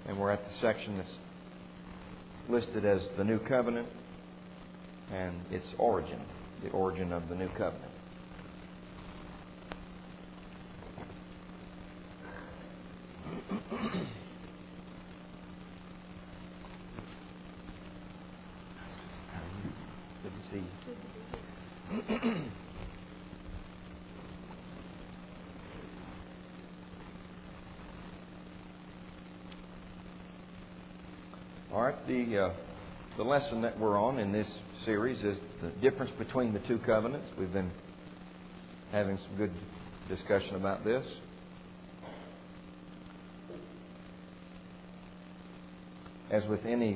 And we're at the section that's listed as the New Covenant and its origin, the origin of the New Covenant. Good to see you. All right, the lesson that we're on in this series is the difference between the two covenants. We've been having some good discussion about this. As with any,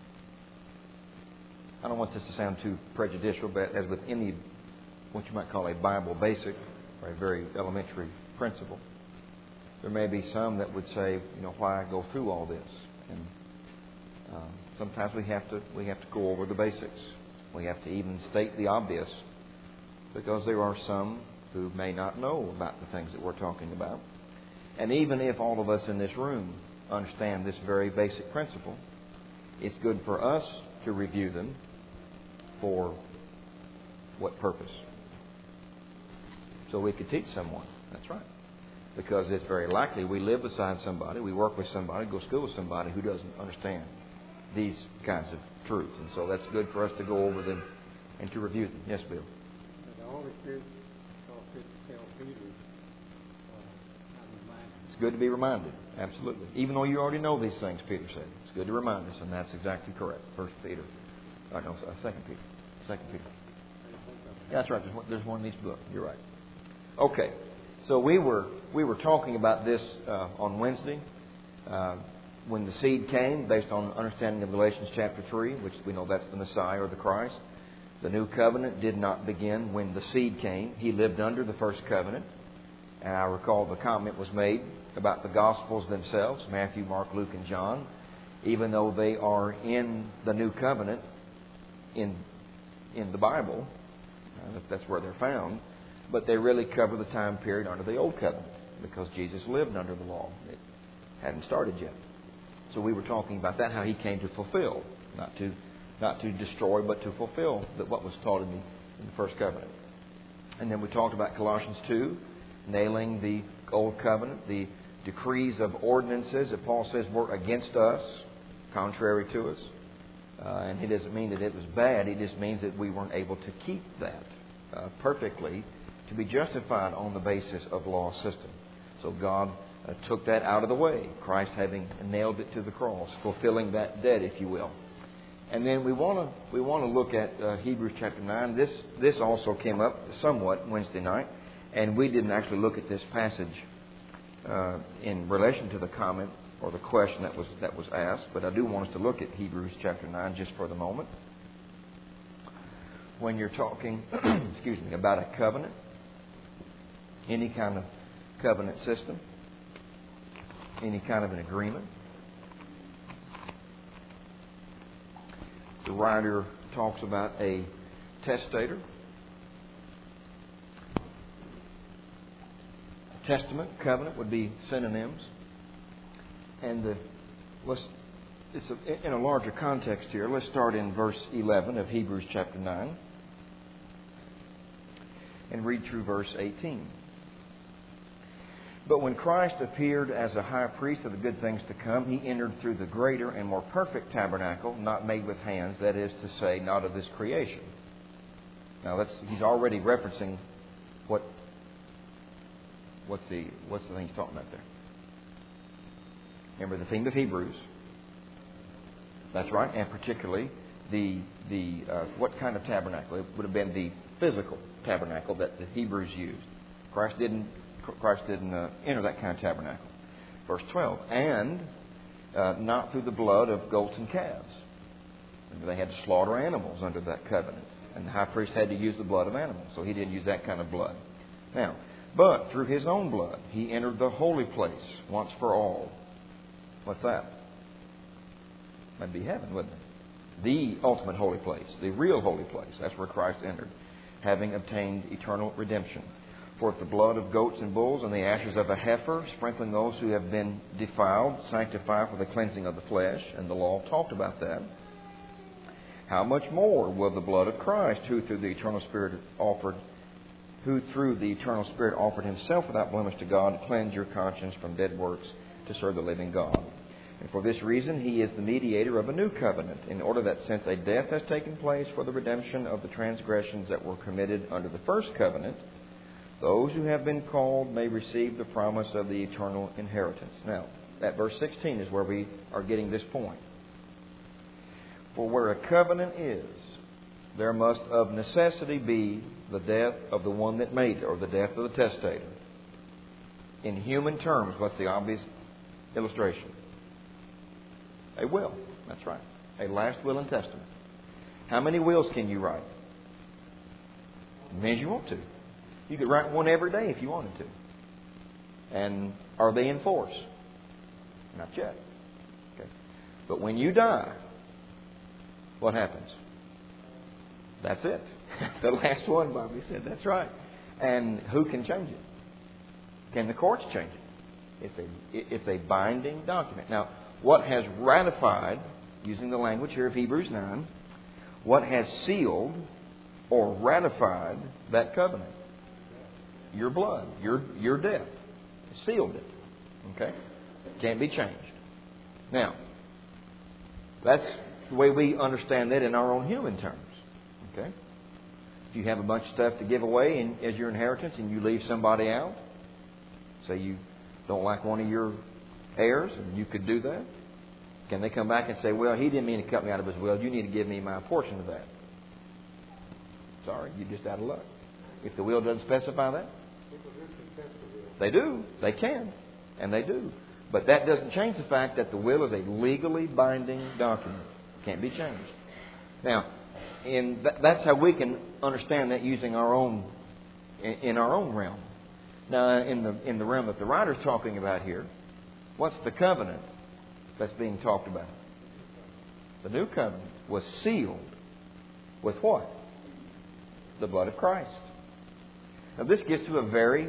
I don't want this to sound too prejudicial, but as with any, what you might call a Bible basic or a very elementary principle, there may be some that would say, why go through all this? And sometimes we have to go over the basics. We have to even state the obvious, because there are some who may not know about the things that we're talking about. And even if all of us in this room understand this very basic principle, it's good for us to review them. For what purpose? So we could teach someone. That's right. Because it's very likely we live beside somebody, we work with somebody, go to school with somebody who doesn't understand these kinds of truths. And so that's good for us to go over them and to review them. Yes, Bill? The Holy Spirit saw fit to tell Peter how to remind him. It's good to be reminded. Absolutely. Even though you already know these things, Peter said. It's good to remind us, and that's exactly correct. 1 Peter. Oh, no, 2 Peter. 2 Peter. Yeah, that's right. There's one in each book. You're right. Okay. So we were talking about this on Wednesday when the seed came, based on understanding of Galatians chapter 3, which we know that's the Messiah or the Christ. The new covenant did not begin when the seed came. He lived under the first covenant. And I recall the comment was made about the Gospels themselves, Matthew, Mark, Luke, and John. Even though they are in the new covenant in the Bible, that's where they're found, but they really cover the time period under the old covenant, because Jesus lived under the law. It hadn't started yet. So we were talking about that, how He came to fulfill, not to destroy, but to fulfill what was taught in the first covenant. And then we talked about Colossians 2, nailing the old covenant, the decrees of ordinances that Paul says were against us, contrary to us. And it doesn't mean that it was bad. It just means that we weren't able to keep that perfectly to be justified on the basis of law system. So God took that out of the way, Christ having nailed it to the cross, fulfilling that debt, if you will. And then we want to look at Hebrews chapter 9. This also came up somewhat Wednesday night, and we didn't actually look at this passage in relation to the comment or the question that was asked, but I do want us to look at Hebrews chapter 9 just for the moment. When you're talking, about a covenant, any kind of covenant system, any kind of an agreement, the writer talks about a testator, testament, covenant would be synonyms. And in a larger context here, let's start in verse 11 of Hebrews chapter 9 and read through verse 18. But when Christ appeared as a high priest of the good things to come, He entered through the greater and more perfect tabernacle, not made with hands, that is to say, not of this creation. Now, he's already referencing what's the thing he's talking about there. Remember the theme of Hebrews. That's right, and particularly the what kind of tabernacle? It would have been the physical tabernacle that the Hebrews used. Christ didn't enter that kind of tabernacle. Verse 12, and not through the blood of goats and calves. Remember, they had to slaughter animals under that covenant, and the high priest had to use the blood of animals, so he didn't use that kind of blood. Now, but through His own blood, He entered the holy place once for all. What's that? That'd be heaven, wouldn't it? The ultimate holy place, the real holy place. That's where Christ entered, having obtained eternal redemption. forth the blood of goats and bulls and the ashes of a heifer, sprinkling those who have been defiled, sanctify for the cleansing of the flesh. And the law talked about that. How much more will the blood of Christ, who through the eternal Spirit offered Himself without blemish to God, cleanse your conscience from dead works to serve the living God? And for this reason He is the mediator of a new covenant, in order that since a death has taken place for the redemption of the transgressions that were committed under the first covenant, those who have been called may receive the promise of the eternal inheritance. Now, that verse 16 is where we are getting this point. For where a covenant is, there must of necessity be the death of the one that made it, or the death of the testator. In human terms, what's the obvious illustration? A will. That's right. A last will and testament. How many wills can you write? As many as you want to. You could write one every day if you wanted to. And are they in force? Not yet. Okay. But when you die, what happens? That's it. The last one, Bobby said. That's right. And who can change it? Can the courts change it? It's a binding document. Now, what has ratified, using the language here of Hebrews 9, what has sealed or ratified that covenant? Your blood, your death. Sealed it. Okay? Can't be changed. Now, that's the way we understand that in our own human terms. Okay? If you have a bunch of stuff to give away as your inheritance and you leave somebody out, say you don't like one of your heirs and you could do that, can they come back and say, well, he didn't mean to cut me out of his will. You need to give me my portion of that. Sorry, you're just out of luck. If the will doesn't specify that. They do. They can. And they do. But that doesn't change the fact that the will is a legally binding document. Can't be changed. Now, that's how we can understand that using our own, in our own realm. Now, in the realm that the writer's talking about here, what's the covenant that's being talked about? The new covenant was sealed with what? The blood of Christ. Now, this gets to a very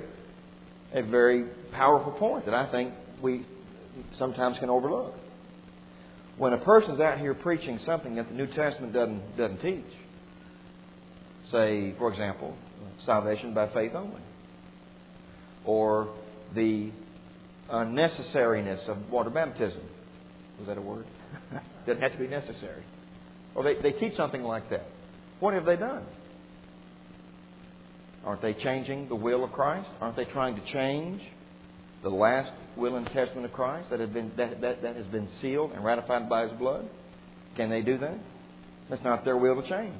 powerful point that I think we sometimes can overlook. When a person's out here preaching something that the New Testament doesn't teach, say, for example, salvation by faith only, or the unnecessariness of water baptism. Was that a word? Doesn't have to be necessary. Or they teach something like that. What have they done? Aren't they changing the will of Christ? Aren't they trying to change the last will and testament of Christ that has been sealed and ratified by His blood? Can they do that? That's not their will to change.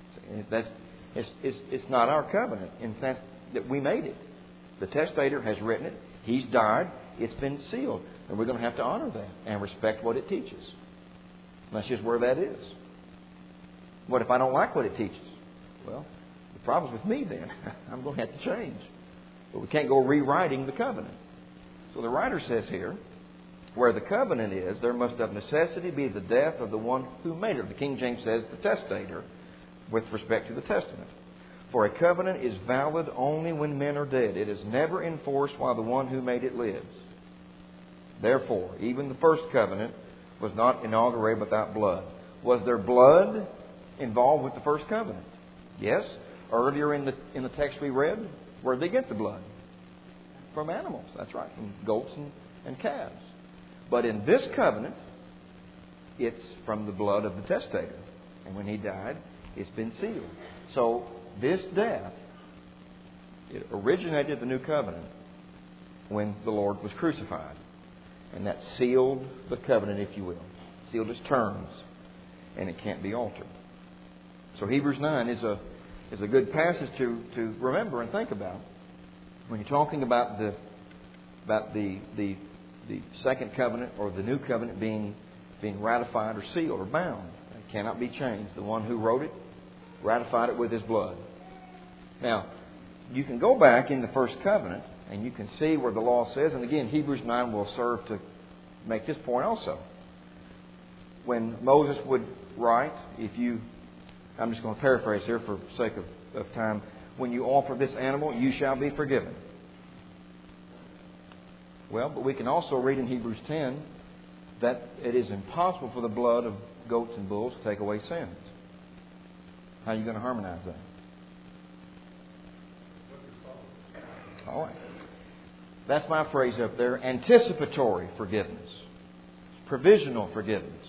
It's not our covenant in the sense that we made it. The testator has written it. He's died. It's been sealed. And we're going to have to honor that and respect what it teaches. And that's just where that is. What if I don't like what it teaches? Well, the problem's with me then. I'm going to have to change. But we can't go rewriting the covenant. So the writer says here, where the covenant is, there must of necessity be the death of the one who made it. The King James says the testator with respect to the testament. For a covenant is valid only when men are dead. It is never enforced while the one who made it lives. Therefore, even the first covenant was not inaugurated without blood. Was there blood involved with the first covenant? Yes. Earlier in the text we read, where did they get the blood? From animals. That's right. From goats and calves. But in this covenant, it's from the blood of the testator. And when he died, it's been sealed. So this death, it originated the new covenant when the Lord was crucified. And that sealed the covenant, if you will. Sealed its terms. And it can't be altered. So Hebrews 9 is a good passage to remember and think about when you're talking about the second covenant or the new covenant being ratified or sealed or bound. It cannot be changed. The one who wrote it ratified it with His blood. Now, you can go back in the first covenant and you can see where the law says, and again, Hebrews 9 will serve to make this point also. When Moses would write, I'm just going to paraphrase here for sake of time. when you offer this animal, you shall be forgiven. Well, but we can also read in Hebrews 10 that it is impossible for the blood of goats and bulls to take away sins. How are you going to harmonize that? All right. That's my phrase up there. Anticipatory forgiveness. Provisional forgiveness.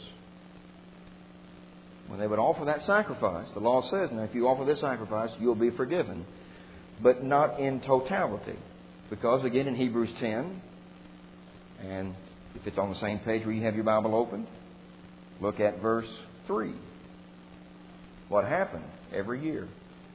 When they would offer that sacrifice, the law says, now if you offer this sacrifice, you'll be forgiven. But not in totality. Because again in Hebrews 10, and if it's on the same page where you have your Bible open, look at verse 3. What happened every year?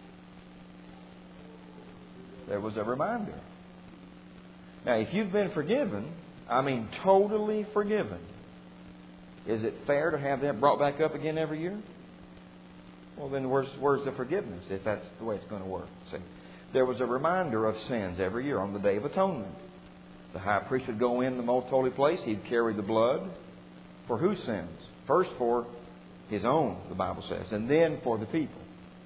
There was a reminder. Now, if you've been forgiven, I mean totally forgiven, is it fair to have that brought back up again every year? Well, then where's the forgiveness if that's the way it's going to work? See, there was a reminder of sins every year on the Day of Atonement. The high priest would go in the most holy place. He'd carry the blood. For whose sins? First for his own, the Bible says, and then for the people.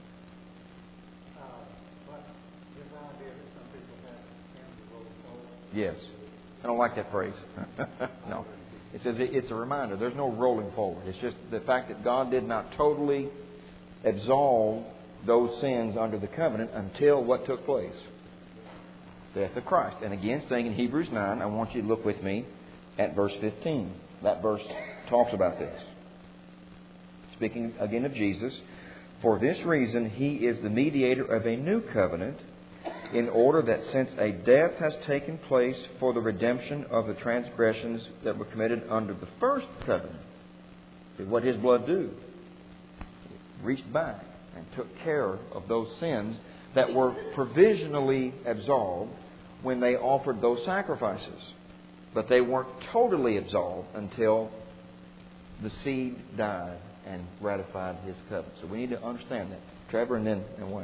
Yes. I don't like that phrase. No. It says it's a reminder. There's no rolling forward. It's just the fact that God did not totally absolve those sins under the covenant until what took place? Death of Christ. And again, saying in Hebrews 9, I want you to look with me at verse 15. That verse talks about this. Speaking again of Jesus, for this reason He is the mediator of a new covenant, in order that since a death has taken place for the redemption of the transgressions that were committed under the first covenant. See, what His blood do? It reached back and took care of those sins that were provisionally absolved when they offered those sacrifices. But they weren't totally absolved until the seed died and ratified His covenant. So we need to understand that. Trevor and then Wayne.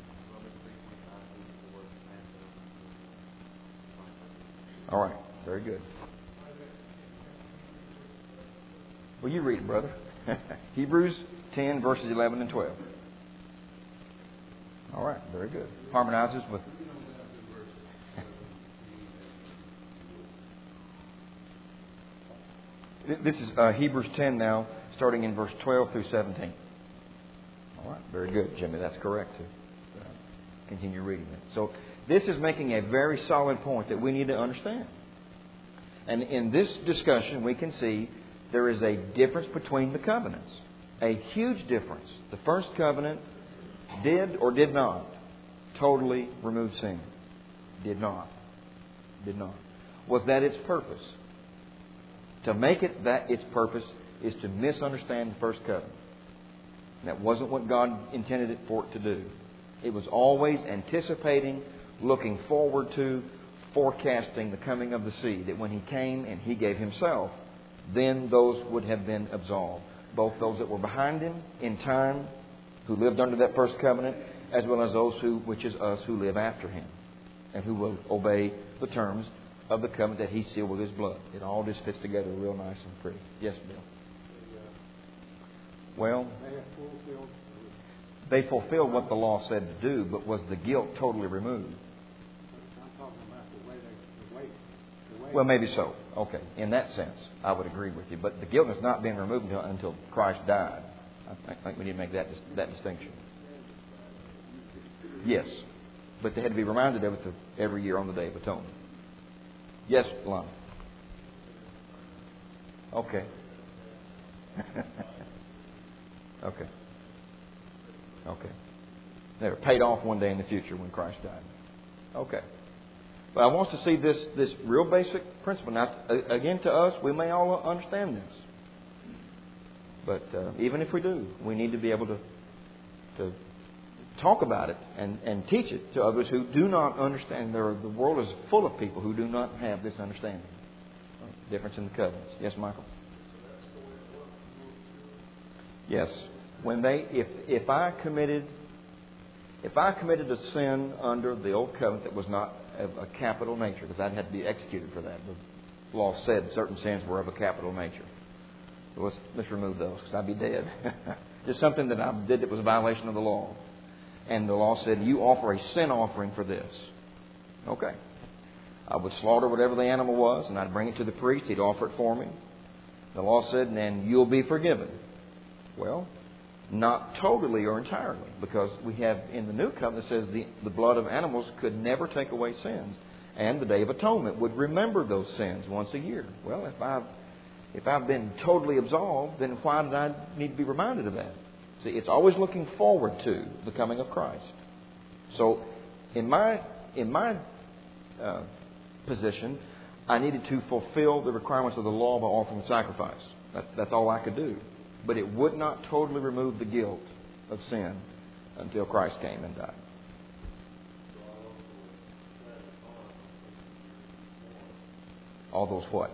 All right. Very good. Well, you read it, brother. Hebrews 10, verses 11 and 12. All right. Very good. Harmonizes with... This is Hebrews 10 now, starting in verse 12 through 17. All right. Very good, Jimmy. That's correct. Continue reading it. So this is making a very solid point that we need to understand. And in this discussion, we can see there is a difference between the covenants. A huge difference. The first covenant did or did not totally remove sin. Did not. Did not. Was that its purpose? To make it that its purpose is to misunderstand the first covenant. And that wasn't what God intended it for it to do. It was always anticipating, looking forward to, forecasting the coming of the seed. That when He came and He gave Himself, then those would have been absolved. Both those that were behind Him in time, who lived under that first covenant, as well as those which is us, who live after Him, and who will obey the terms of the covenant that He sealed with His blood. It all just fits together real nice and pretty. Yes, Bill? Well, they fulfilled what the law said to do, but was the guilt totally removed? I'm talking about the way. Well, maybe so. Okay. In that sense, I would agree with you. But the guilt has not been removed until Christ died. I think we need to make that distinction. Yes. But they had to be reminded of it every year on the Day of Atonement. Yes, Lon. Okay. Okay. Okay. They were paid off one day in the future when Christ died. Okay. But I want us to see this real basic principle. Now, again, to us, we may all understand this. But even if we do, we need to be able to talk about it and teach it to others who do not understand. The world is full of people who do not have this understanding. Difference in the covenants. Yes, Michael? Yes. When if I committed a sin under the old covenant that was not of a capital nature, because I'd have to be executed for that. The law said certain sins were of a capital nature. So let's remove those, because I'd be dead. Just something that I did that was a violation of the law. And the law said, you offer a sin offering for this. Okay. I would slaughter whatever the animal was, and I'd bring it to the priest. He'd offer it for me. The law said, and then you'll be forgiven. Well, not totally or entirely, because we have in the New Covenant says the blood of animals could never take away sins. And the Day of Atonement would remember those sins once a year. Well, if I've been totally absolved, then why did I need to be reminded of that? See, it's always looking forward to the coming of Christ. So, in my position, I needed to fulfill the requirements of the law by offering sacrifice. That's all I could do. But it would not totally remove the guilt of sin until Christ came and died. All those what?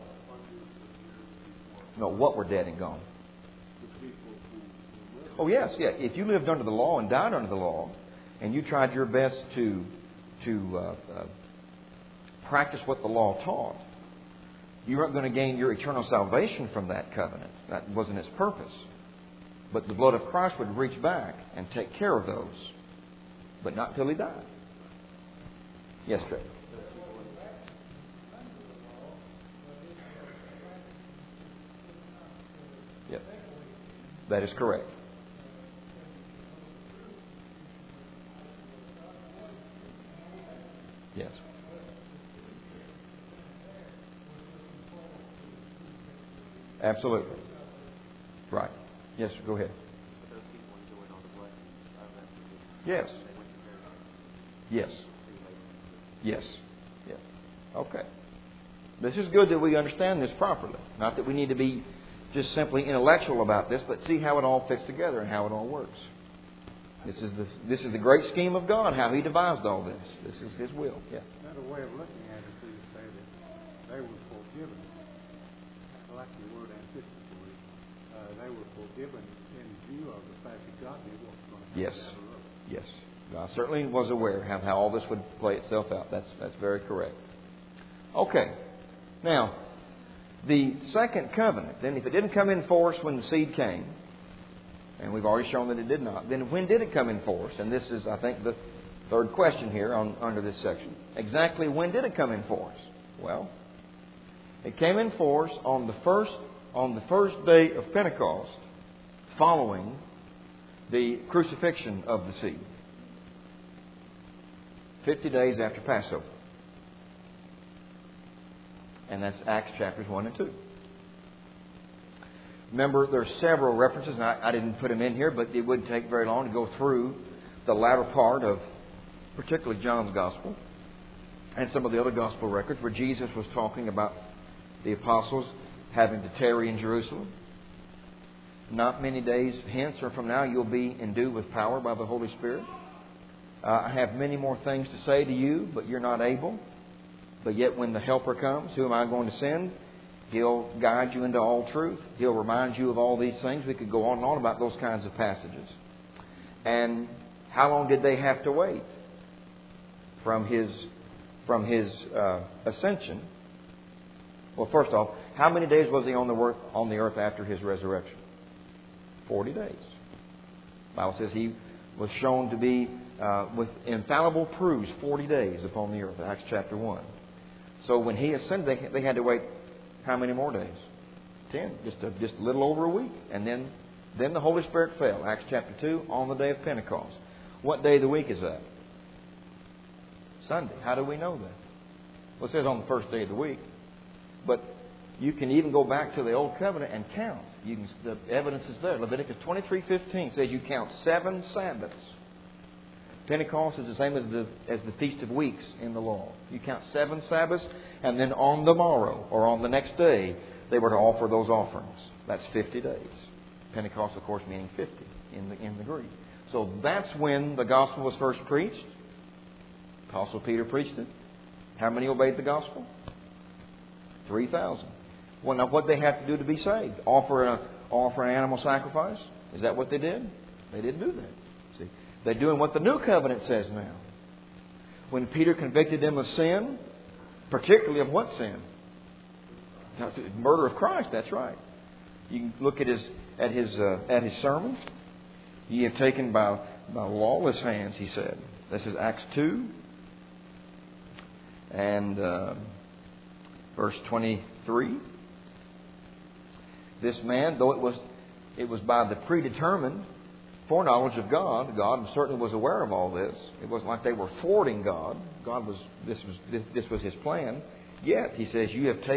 No, what were dead and gone? Oh, yes, yeah. If you lived under the law and died under the law, and you tried your best to practice what the law taught, you weren't going to gain your eternal salvation from that covenant. That wasn't its purpose. But the blood of Christ would reach back and take care of those. But not till He died. Yes, Trey. Yep. That is correct. Yes. Absolutely. Right. Yes, go ahead. Yes. Yes. Yes. Yes. Okay. This is good that we understand this properly. Not that we need to be just simply intellectual about this, but see how it all fits together and how it all works. This is the great scheme of God, how He devised all this. This is His will. Yeah. Another way of looking at it is to say that they were forgiven. I like the word anticipatory. They were forgiven in view of the fact that God knew what was going to happen. Yes. Yes. God certainly was aware of how all this would play itself out. That's very correct. Okay. Now, the second covenant, then if it didn't come in force when the seed came, and we've already shown that it did not, then when did it come in force? And this is, I think, the third question here under this section. Exactly when did it come in force? Well, it came in force on the first day of Pentecost, following the crucifixion of the seed. 50 days after Passover. And that's Acts chapters 1 and 2. Remember, there are several references, and I didn't put them in here, but it wouldn't take very long to go through the latter part of particularly John's Gospel and some of the other Gospel records where Jesus was talking about the apostles having to tarry in Jerusalem. Not many days hence or from now you'll be endued with power by the Holy Spirit. I have many more things to say to you, but you're not able. But yet when the Helper comes, who am I going to send? He'll guide you into all truth. He'll remind you of all these things. We could go on and on about those kinds of passages. And how long did they have to wait from His ascension? Well, first off, how many days was He on the earth after His resurrection? 40 days. The Bible says He was shown to be with infallible proofs 40 days upon the earth. Acts chapter 1. So when He ascended, they had to wait how many more days? 10. Just a little over a week. And then the Holy Spirit fell. Acts chapter 2 on the day of Pentecost. What day of the week is that? Sunday. How do we know that? Well, it says on the first day of the week. But you can even go back to the Old Covenant and count. The evidence is there. Leviticus 23:15 says you count 7 Sabbaths. Pentecost is the same as the Feast of Weeks in the law. You count 7 Sabbaths, and then on the morrow or on the next day, they were to offer those offerings. That's 50 days. Pentecost, of course, meaning 50 in the Greek. So that's when the gospel was first preached. Apostle Peter preached it. How many obeyed the gospel? 3,000. Well, now what they have to do to be saved? Offer an animal sacrifice? Is that what they did? They didn't do that. See, they're doing what the New Covenant says now. When Peter convicted them of sin, particularly of what sin? Murder of Christ. That's right. You can look at his sermon. Ye have taken by by lawless hands, he said. This is Acts 2 and verse 23. This man, though it was by the predetermined foreknowledge of God, God certainly was aware of all this. It wasn't like they were thwarting God. This was His plan. Yet, he says, you have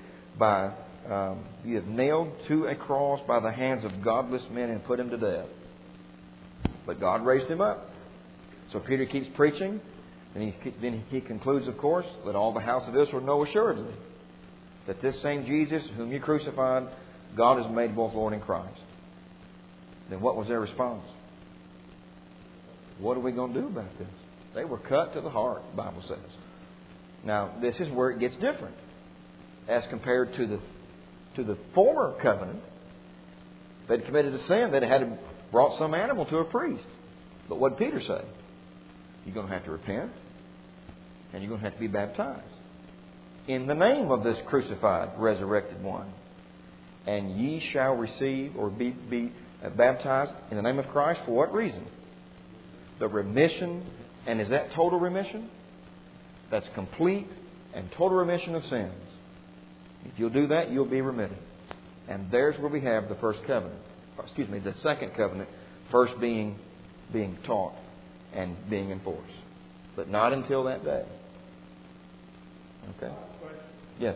nailed to a cross by the hands of godless men and put him to death. But God raised him up. So Peter keeps preaching, and then he concludes, of course, let all the house of Israel know assuredly that this same Jesus whom you crucified, God has made both Lord and Christ. Then what was their response? What are we going to do about this? They were cut to the heart, the Bible says. Now, this is where it gets different as compared to the former covenant. They'd committed a sin, they'd had brought some animal to a priest. But what did Peter say? You're going to have to repent, and you're going to have to be baptized in the name of this crucified, resurrected one. And ye shall receive or be baptized in the name of Christ. For what reason? The remission. And is that total remission? That's complete and total remission of sins. If you'll do that, you'll be remitted. And there's where we have the first covenant. The second covenant, first being taught and being enforced. But not until that day. Okay? Yes.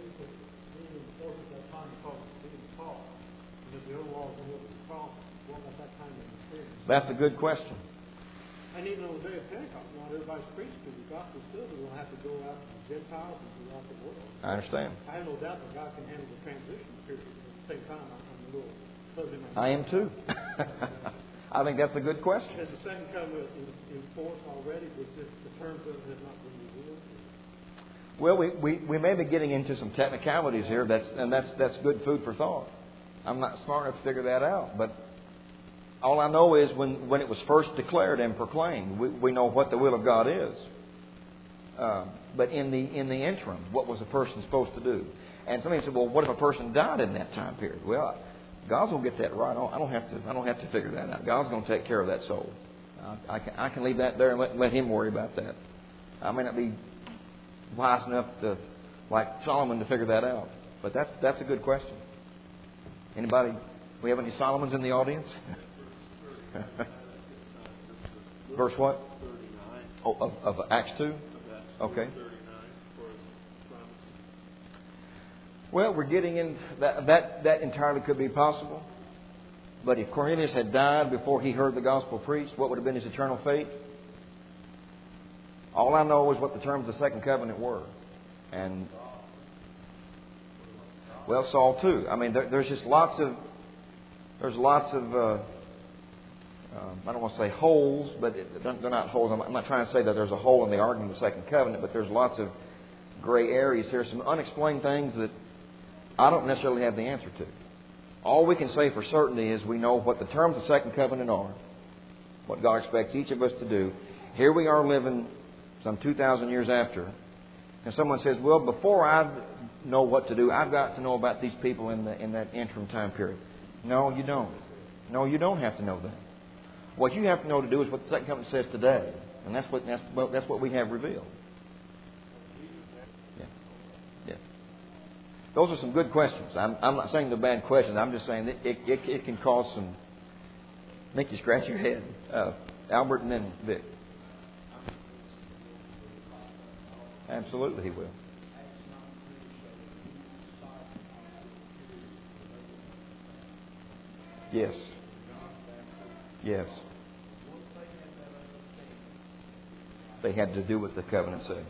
That's a good question. And even on the day of Pentecost, not everybody's preached to the gospel still. We're going to have to go out to the Gentiles and throughout the world. I understand. I have no doubt that God can handle the transition period. At the same time, I'm a little fuzzy. I am too. I think that's a good question. Has the second covenant in force already, but just the terms of it has not been revealed? Well, we may be getting into some technicalities here. That's good food for thought. I'm not smart enough to figure that out, but all I know is when it was first declared and proclaimed, we know what the will of God is. But in the interim, what was a person supposed to do? And somebody said, "Well, what if a person died in that time period?" Well, God's going to get that right. I don't have to figure that out. God's going to take care of that soul. I can leave that there and let Him worry about that. I may not be wise enough to, like Solomon, to figure that out. But that's a good question. Anybody? We have any Solomons in the audience? Verse what? 39. Oh, of Acts 2? Okay. Well, we're getting in that entirely could be possible. But if Cornelius had died before he heard the gospel preached, what would have been his eternal fate? All I know is what the terms of the second covenant were. And, well, Saul too. I mean, there's lots of I don't want to say holes, but they're not holes. I'm not trying to say that there's a hole in the argument of the second covenant, but there's lots of gray areas here, some unexplained things that I don't necessarily have the answer to. All we can say for certainty is we know what the terms of the second covenant are, what God expects each of us to do. Here we are living some 2,000 years after, and someone says, well, before I know what to do, I've got to know about these people in that interim time period. No, you don't. No, you don't have to know that. What you have to know to do is what the second covenant says today, and that's what we have revealed. Yeah. Those are some good questions. I'm not saying they're bad questions. I'm just saying that it can cause some, make you scratch your head. Albert and then Vic. Absolutely, he will. Yes. Yes. They had to do what the covenant said.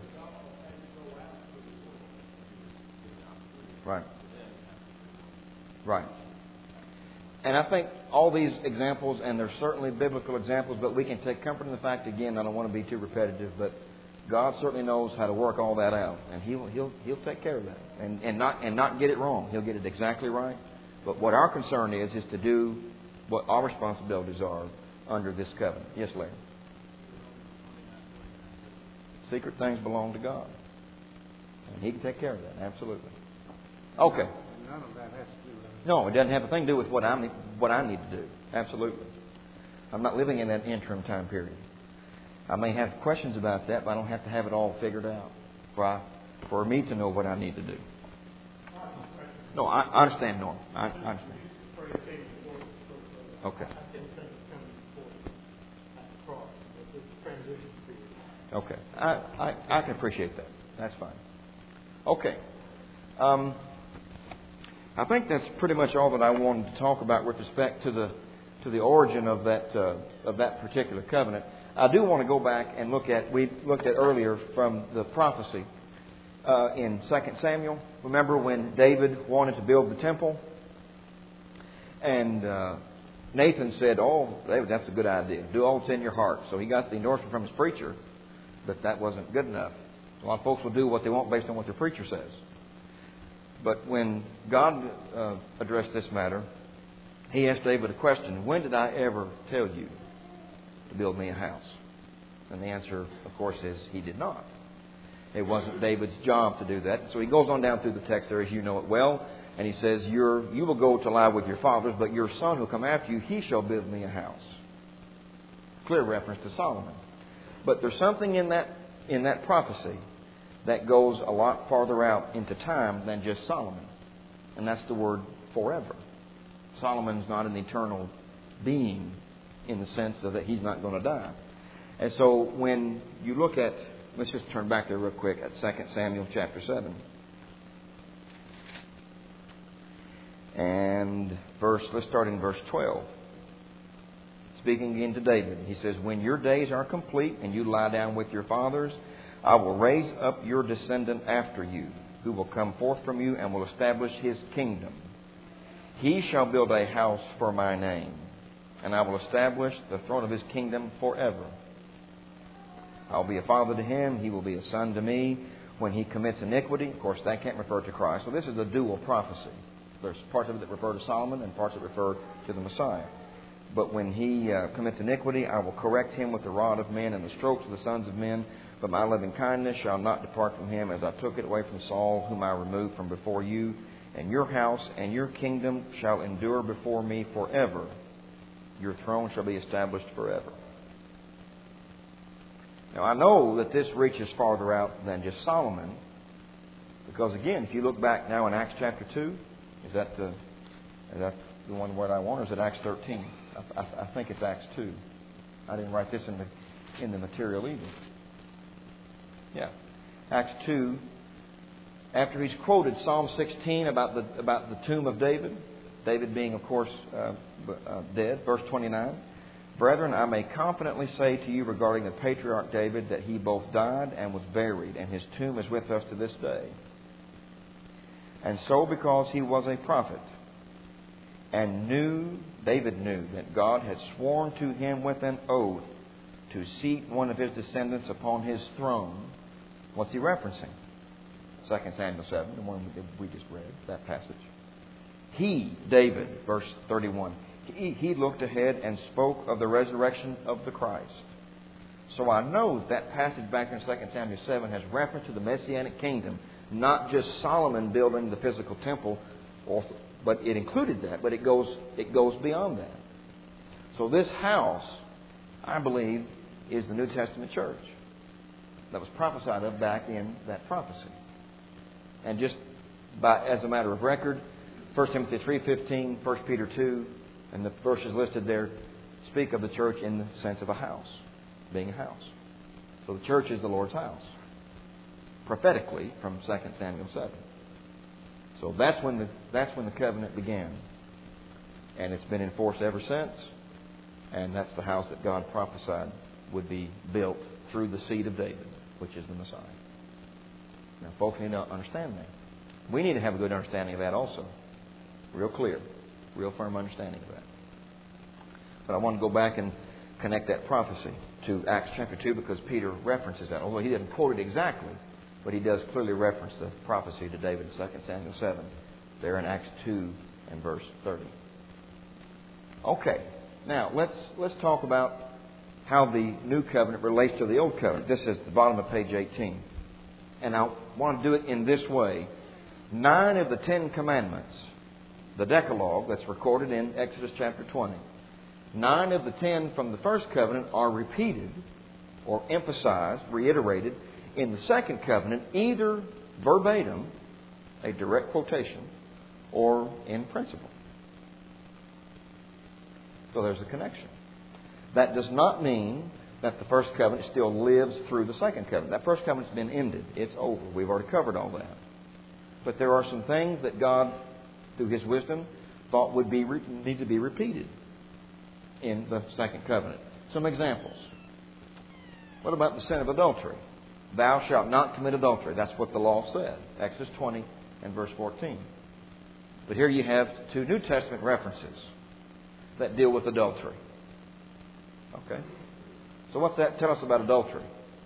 Right. Right. And I think all these examples, and they're certainly biblical examples, but we can take comfort in the fact, again, I don't want to be too repetitive, but God certainly knows how to work all that out, and He'll take care of that, and not get it wrong. He'll get it exactly right. But what our concern is to do what our responsibilities are under this covenant. Yes, Larry. Secret things belong to God, and He can take care of that. Absolutely. Okay. None of that has to do with No, it doesn't have a thing to do with what I need to do. Absolutely. I'm not living in that interim time period. I may have questions about that, but I don't have to have it all figured out for me to know what I need to do. No, I understand, Norm. I understand. Okay. Okay. I can appreciate that. That's fine. Okay. I think that's pretty much all that I wanted to talk about with respect to the origin of that particular covenant. I do want to go back and we looked at earlier from the prophecy in 2 Samuel. Remember when David wanted to build the temple? And Nathan said, "Oh, David, that's a good idea. Do all that's in your heart." So he got the endorsement from his preacher, but that wasn't good enough. A lot of folks will do what they want based on what their preacher says. But when God addressed this matter, He asked David a question: "When did I ever tell you to build me a house?" And the answer, of course, is He did not. It wasn't David's job to do that. So he goes on down through the text there, as you know it well, and he says, "You will go to lie with your fathers, but your son who will come after you, he shall build me a house." Clear reference to Solomon. But there's something in that prophecy that goes a lot farther out into time than just Solomon. And that's the word forever. Solomon's not an eternal being in the sense of that he's not going to die. And so when you look at, let's just turn back there real quick at 2 Samuel chapter 7. And let's start in verse 12. Speaking again to David, he says, "When your days are complete and you lie down with your fathers, I will raise up your descendant after you, who will come forth from you and will establish his kingdom. He shall build a house for my name, and I will establish the throne of his kingdom forever. I will be a father to him, he will be a son to me. When he commits iniquity," of course that can't refer to Christ. So this is a dual prophecy. There's parts of it that refer to Solomon and parts that refer to the Messiah. "But when he commits iniquity, I will correct him with the rod of men and the strokes of the sons of men. But my loving kindness shall not depart from him, as I took it away from Saul, whom I removed from before you. And your house and your kingdom shall endure before me forever. Your throne shall be established forever." Now, I know that this reaches farther out than just Solomon, because again, if you look back now in Acts chapter 2, is that the one word I want, or is it Acts 13? I think it's Acts 2. I didn't write this in the material either. Yeah, Acts 2. After he's quoted Psalm 16 about the tomb of David, David being, of course, dead. Verse 29. "Brethren, I may confidently say to you regarding the patriarch David that he both died and was buried, and his tomb is with us to this day. And so because he was a prophet, and David knew that God had sworn to him with an oath to seat one of his descendants upon his throne." What's he referencing? 2 Samuel 7, the one we just read, that passage. He, David, verse 31, he looked ahead and spoke of the resurrection of the Christ. So I know that passage back in 2 Samuel 7 has reference to the Messianic kingdom, not just Solomon building the physical temple, but it included that, but it goes beyond that. So this house, I believe, is the New Testament church that was prophesied of back in that prophecy. And just as a matter of record, 1 Timothy 3:15, 1 Peter 2, and the verses listed there speak of the church in the sense of a house, being a house. So the church is the Lord's house, prophetically from 2 Samuel 7. So that's when the covenant began, and it's been enforced ever since. And that's the house that God prophesied would be built through the seed of David, which is the Messiah. Now, folks need to understand that. We need to have a good understanding of that also. Real clear, real firm understanding of that. But I want to go back and connect that prophecy to Acts chapter 2 because Peter references that. Although he didn't quote it exactly, but he does clearly reference the prophecy to David in 2 Samuel 7. There in Acts 2 and verse 30. Okay, now let's talk about how the new covenant relates to the old covenant. This is the bottom of page 18. And I want to do it in this way. 9 of the 10 commandments, the Decalogue that's recorded in Exodus chapter 20, 9 of the 10 from the first covenant are repeated or emphasized, reiterated in the second covenant, either verbatim, a direct quotation, or in principle. So there's a connection. That does not mean that the first covenant still lives through the second covenant. That first covenant's been ended. It's over. We've already covered all that. But there are some things that God, through His wisdom, thought would need to be repeated in the second covenant. Some examples. What about the sin of adultery? Thou shalt not commit adultery. That's what the law said. Exodus 20 and verse 14. But here you have 2 New Testament references that deal with adultery. Okay? So what's that tell us about adultery?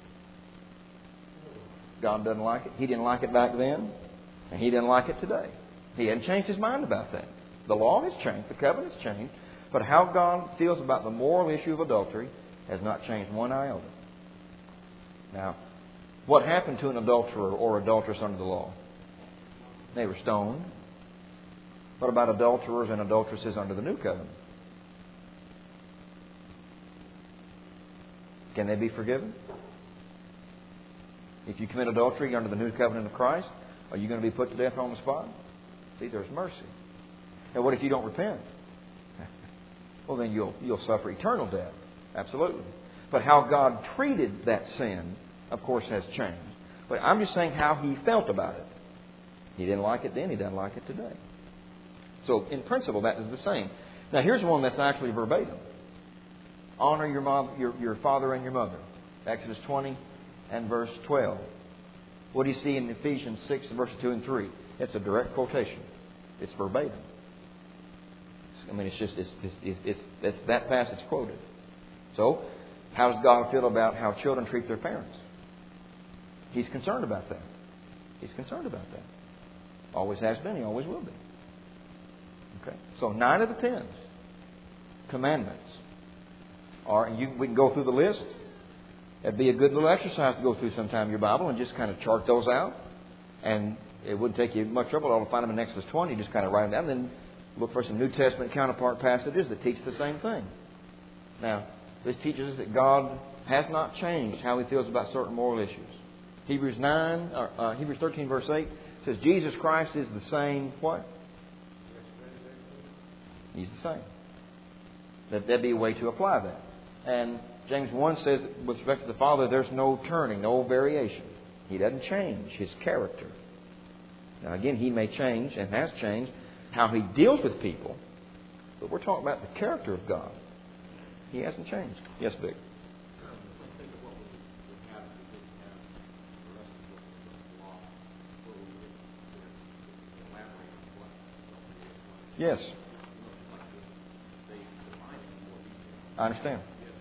God doesn't like it. He didn't like it back then, and He didn't like it today. He hadn't changed His mind about that. The law has changed. The covenant has changed. But how God feels about the moral issue of adultery has not changed one iota. Now, what happened to an adulterer or adulteress under the law? They were stoned. What about adulterers and adulteresses under the new covenant? Can they be forgiven? If you commit adultery under the new covenant of Christ, are you going to be put to death on the spot? See, there's mercy. Now, what if you don't repent? Well, then you'll suffer eternal death. Absolutely. But how God treated that sin, of course, has changed. But I'm just saying how He felt about it. He didn't like it then. He doesn't like it today. So, in principle, that is the same. Now, here's one that's actually verbatim. Honor your father and your mother. Exodus 20 and verse 12. What do you see in Ephesians 6, verses 2 and 3? It's a direct quotation. It's verbatim. I mean, it's that passage quoted. So, how does God feel about how children treat their parents? He's concerned about that. He's concerned about that. Always has been. He always will be. Okay. So 9 of the 10 commandments are, and we can go through the list. It'd be a good little exercise to go through sometime your Bible and just kind of chart those out. And it wouldn't take you much trouble to find them in Exodus 20. You just kind of write them down and then look for some New Testament counterpart passages that teach the same thing. Now, this teaches us that God has not changed how He feels about certain moral issues. Hebrews 13 verse 8 says Jesus Christ is the same what? He's the same. That'd be a way to apply that. And James 1 says, with respect to the Father, there's no turning, no variation. He doesn't change His character. Now again, He may change and has changed how He deals with people, but we're talking about the character of God. He hasn't changed. Yes, Vic? Yes. I understand.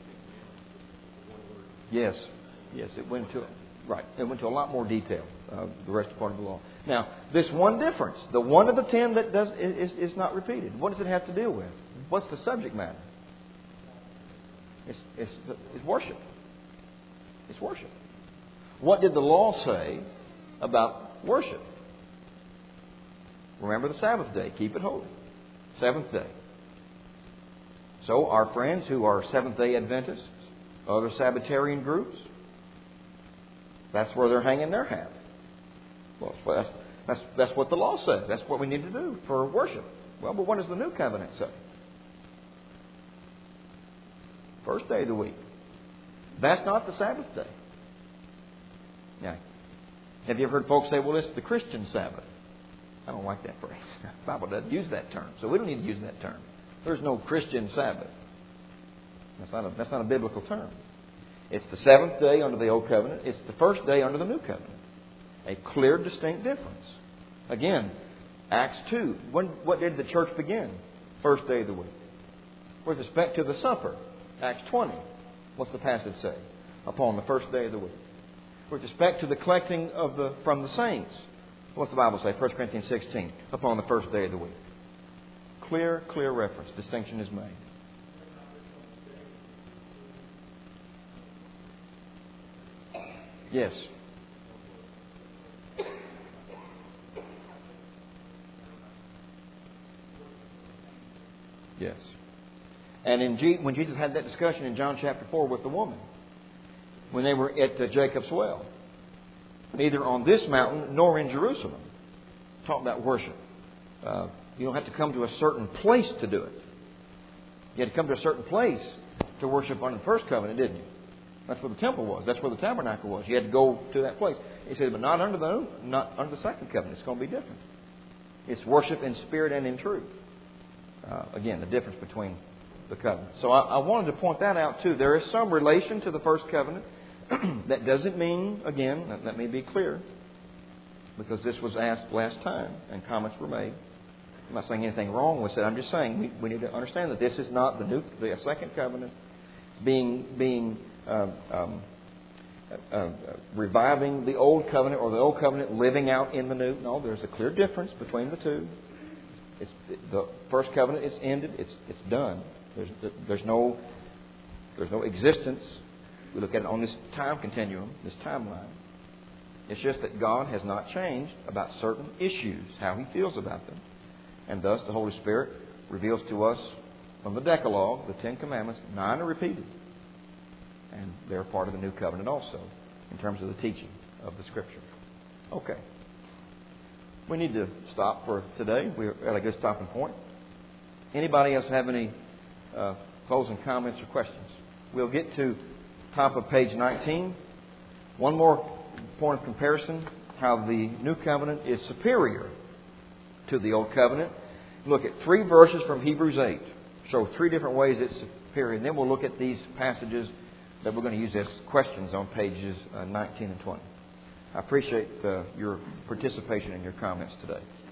Yes. Yes, it went into a lot more detail, the rest of part of the law. Now, this one difference, the one of the 10 that is not repeated, what does it have to deal with? What's the subject matter? It's worship. It's worship. What did the law say about worship? Remember the Sabbath day. Keep it holy. Seventh day. So our friends who are Seventh-day Adventists, other Sabbatarian groups, that's where they're hanging their hat. Well, that's what the law says. That's what we need to do for worship. Well, but what does the New Covenant say? First day of the week. That's not the Sabbath day. Now, have you ever heard folks say, well, it's the Christian Sabbath? I don't like that phrase. The Bible doesn't use that term, so we don't need to use that term. There's no Christian Sabbath. That's not a biblical term. It's the seventh day under the Old Covenant. It's the first day under the New Covenant. A clear, distinct difference. Again, Acts 2. What did the church begin? First day of the week. With respect to the supper, Acts 20. What's the passage say? Upon the first day of the week. With respect to the collecting from the saints, what's the Bible say? 1 Corinthians 16. Upon the first day of the week. Clear reference. Distinction is made. Yes. Yes. And when Jesus had that discussion in John chapter 4 with the woman, when they were at Jacob's well, neither on this mountain nor in Jerusalem, talk about worship. You don't have to come to a certain place to do it. You had to come to a certain place to worship under the first covenant, didn't you? That's where the temple was. That's where the tabernacle was. You had to go to that place. He said, but not under the second covenant. It's going to be different. It's worship in spirit and in truth. Again, the difference between the covenants. So I wanted to point that out too. There is some relation to the first covenant. That doesn't mean, again, let me be clear, because this was asked last time and comments were made. I'm not saying anything wrong with it. I'm just saying we need to understand that this is not the second covenant reviving the old covenant or the old covenant living out in the new. No, there's a clear difference between the two. The first covenant is ended. It's done. There's no existence. We look at it on this time continuum, this timeline. It's just that God has not changed about certain issues, how He feels about them. And thus the Holy Spirit reveals to us from the Decalogue, the Ten Commandments, 9 are repeated. And they're part of the New Covenant also, in terms of the teaching of the Scripture. Okay. We need to stop for today. We're at a good stopping point. Anybody else have any closing comments or questions? We'll get to top of page 19. One more point of comparison, how the New Covenant is superior to the Old Covenant. Look at 3 verses from Hebrews 8. Show 3 different ways it's superior. And then we'll look at these passages that we're going to use as questions on pages 19 and 20. I appreciate your participation and your comments today.